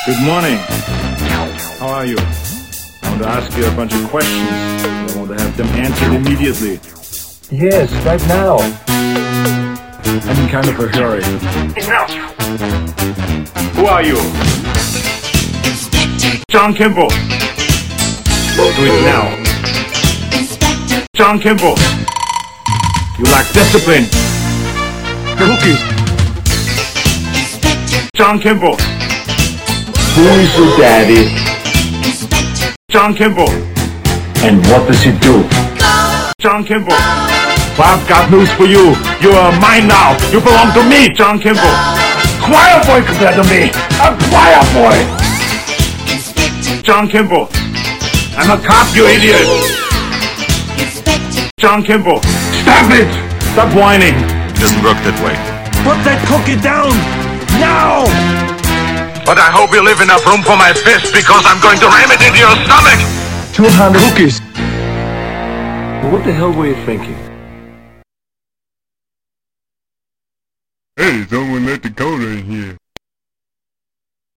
Good morning. How are you? I want to ask you a bunch of questions. I want to have them answered immediately. Yes, right now. I'm in kind of a hurry. Enough! Who are you? John Kimball. Do it now. John Kimball. You lack discipline. The rookie. John Kimball. Who is your daddy? John Kimball. And what does he do? John Kimball. Well, I've got news for you. You are mine now. You belong to me, John Kimball. Choir boy compared to me. A choir boy. John Kimball. I'm a cop, you idiot. John Kimball. Stop it! Stop whining. It doesn't work that way. Put that cookie down! Now! But I hope you leave enough room for my fist because I'm going to ram it into your stomach! 200 cookies. What the hell were you thinking? Hey, someone let the coder in here.